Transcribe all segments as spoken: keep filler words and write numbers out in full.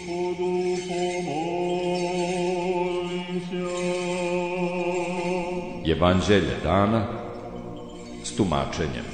Evanđelje dana s tumačenjem.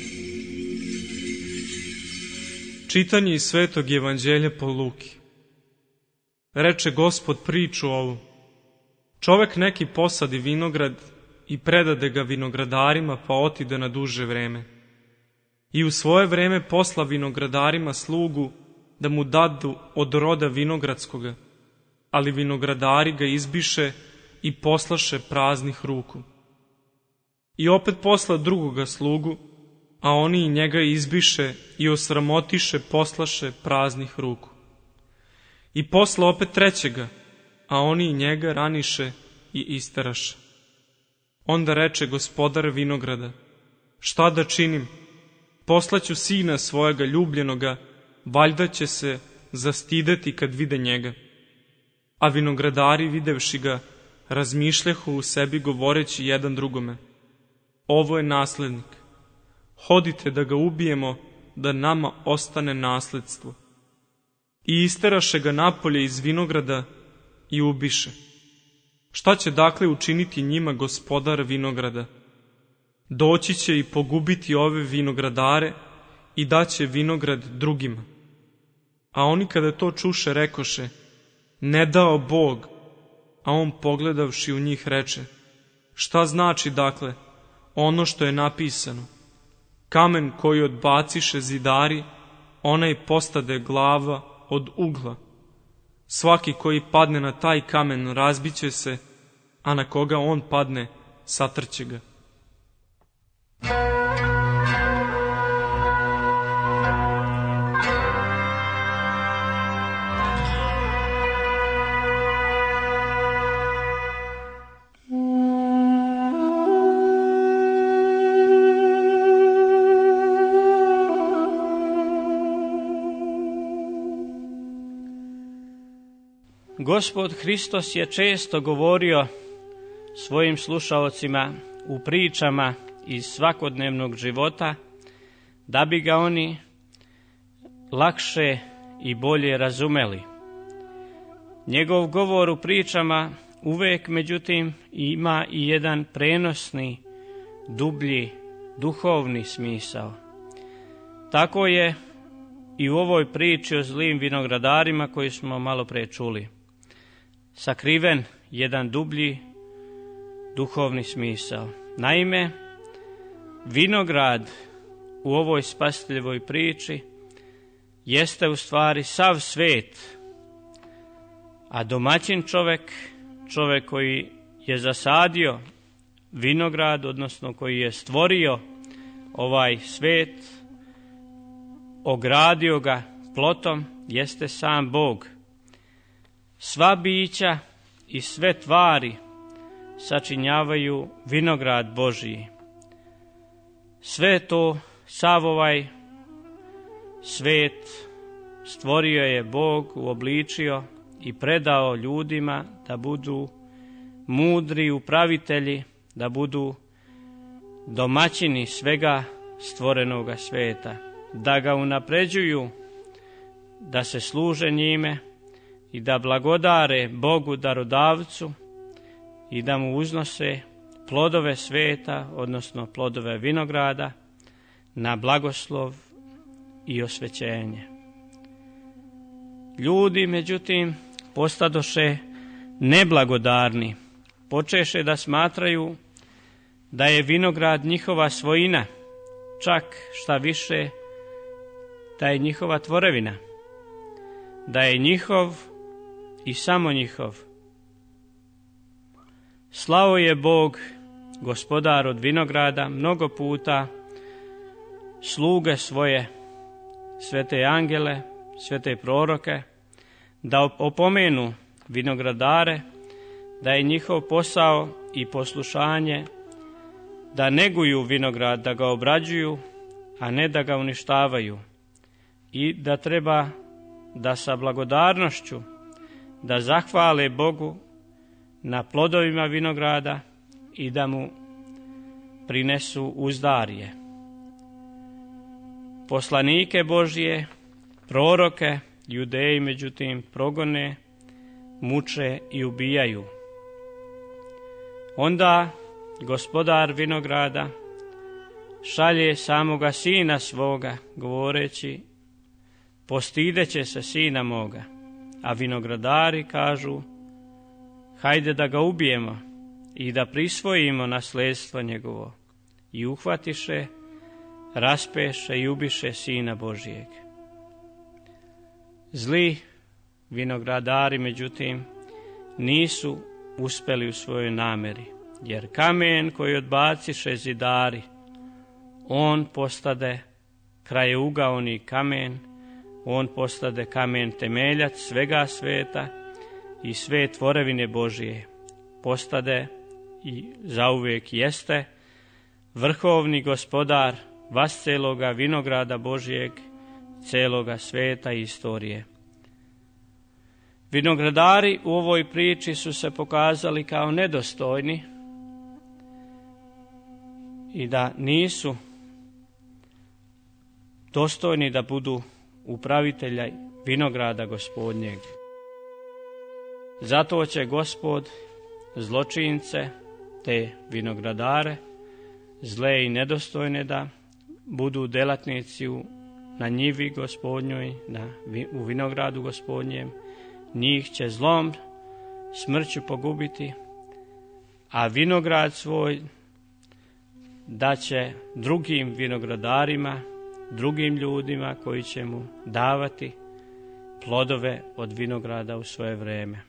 Čitanje iz Svetog evanđelja po Luki. Reče Gospod priču ovu. Čovek neki posadi vinograd i predade ga vinogradarima, pa otide na duže vreme. I u svoje vreme posla vinogradarima slugu da mu dadu od roda vinogradskoga, ali vinogradari ga izbiše i poslaše praznih ruku. I opet posla drugoga slugu, a oni i njega izbiše i osramotiše, poslaše praznih ruku. I posla opet trećega, a oni i njega raniše i isteraše. Onda reče gospodar vinograda, šta da činim? Poslaću sina svojega ljubljenoga, valjda će se zastideti kad vide njega. A vinogradari videvši ga, razmišljahu u sebi govoreći jedan drugome, ovo je naslednik, hodite da ga ubijemo, da nama ostane nasledstvo. I isteraše ga napolje iz vinograda i ubiše. Šta će dakle učiniti njima gospodar vinograda? Doći će i pogubiti ove vinogradare i daće vinograd drugima. A oni kada to čuše rekoše, ne dao Bog, a on pogledavši u njih reče, šta znači dakle ono što je napisano? Kamen koji odbaciše zidari, onaj postade glava od ugla. Svaki koji padne na taj kamen razbiće se, a na koga on padne satrće ga. Gospod Hristos je često govorio svojim slušaocima u pričama iz svakodnevnog života, da bi ga oni lakše i bolje razumeli. Njegov govor u pričama uvek, međutim, ima i jedan prenosni, dublji, duhovni smisao. Tako je i u ovoj priči o zlim vinogradarima koju smo malo pre čuli. Sakriven jedan dublji duhovni smisao. Naime, vinograd u ovoj spasiteljevoj priči jeste u stvari sav svet, a domaćin čovek, čovek koji je zasadio vinograd, odnosno koji je stvorio ovaj svet, ogradio ga plotom, jeste sam Bog. Sva bića i sve tvari sačinjavaju vinograd Božiji. Sve to, sav ovaj svet stvorio je Bog, uobličio i predao ljudima da budu mudri upravitelji, da budu domaćini svega stvorenoga sveta, da ga unapređuju, da se služe njime i da blagodare Bogu darodavcu i da mu uznose plodove sveta, odnosno plodove vinograda, na blagoslov i osvećenje. Ljudi, međutim, postadoše neblagodarni, počeše da smatraju da je vinograd njihova svojina, čak šta više, da je njihova tvorevina, da je njihov i samo njihov. Slao je Bog, gospodar od vinograda, mnogo puta sluge svoje, svete angele, svete proroke, da opomenu vinogradare, da je njihov posao i poslušanje da neguju vinograd, da ga obrađuju, a ne da ga uništavaju, i da treba da sa blagodarnošću da zahvale Bogu na plodovima vinograda i da mu prinesu uzdarje. Poslanike Božije, proroke Judeji međutim progone, muče i ubijaju. Onda gospodar vinograda šalje samoga sina svoga, govoreći: postideće se sina moga. A vinogradari kažu: hajde da ga ubijemo i da prisvojimo nasledstvo njegovo. I uhvatiše, raspeše i ubiše sina Božijeg. Zli vinogradari, međutim, nisu uspeli u svojoj nameri, jer kamen koji odbaciše zidari, on postade krajeugaoni kamen, on postade kamen temeljac svega sveta i sve tvorevine Božije, postade i zauvijek jeste vrhovni gospodar vas celoga vinograda Božijeg, celoga sveta i istorije. Vinogradari u ovoj priči su se pokazali kao nedostojni i da nisu dostojni da budu upravitelja vinograda Gospodnjeg. Zato će Gospod zločince, te vinogradare, zle i nedostojne da budu delatnici u, na njivi Gospodnjoj, na, u vinogradu Gospodnjem. Njih će zlom, smrću pogubiti, a vinograd svoj da će drugim vinogradarima, drugim ljudima koji će mu davati plodove od vinograda u svoje vrijeme.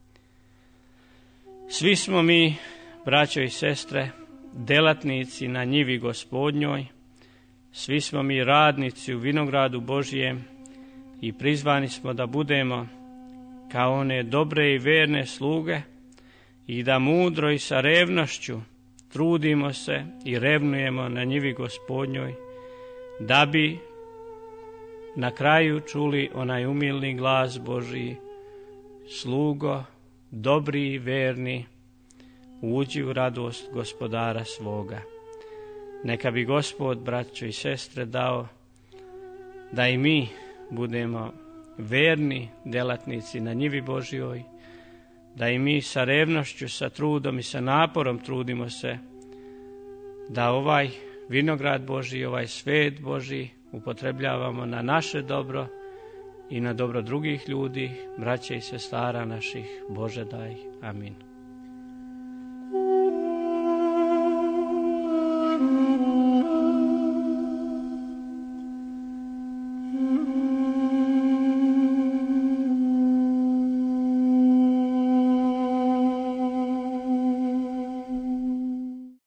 Svi smo mi, braćo i sestre, delatnici na njivi Gospodnjoj, svi smo mi radnici u vinogradu Božijem i prizvani smo da budemo kao one dobre i verne sluge i da mudro i sa revnošću trudimo se i revnujemo na njivi Gospodnjoj, da bi na kraju čuli onaj umilni glas Božiji: slugo, dobri i verni, uđi u radost gospodara svoga. Neka bi Gospod, braćo i sestre, dao da i mi budemo verni delatnici na njivi Božjoj, da i mi sa revnošću, sa trudom i sa naporom trudimo se da ovaj vinograd Božji, ovaj svet Božji upotrebljavamo na naše dobro i na dobro drugih ljudi, braće i sestara naših. Bože daj. Amin.